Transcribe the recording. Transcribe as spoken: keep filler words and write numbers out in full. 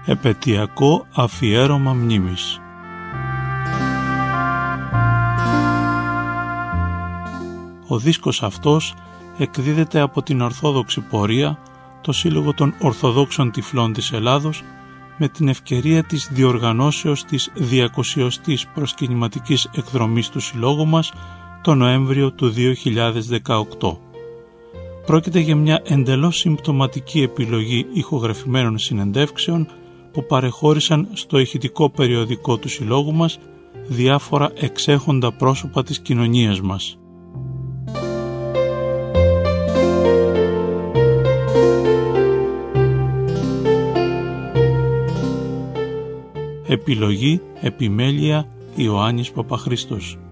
Επετειακό αφιέρωμα μνήμης. Ο δίσκος αυτός εκδίδεται από την Ορθόδοξη Πορεία, το Σύλλογο των Ορθοδόξων Τυφλών της Ελλάδος, με την ευκαιρία της διοργανώσεως της διακοσιωστής προσκυνηματικής εκδρομής του Συλλόγου μας το Νοέμβριο του δύο χιλιάδες δεκαοκτώ. Πρόκειται για μια εντελώς συμπτωματική επιλογή ηχογραφημένων συνεντεύξεων που παρεχώρησαν στο ηχητικό περιοδικό του Συλλόγου μας διάφορα εξέχοντα πρόσωπα της κοινωνίας μας. Επιλογή, επιμέλεια, Ιωάννης Παπαχρήστος.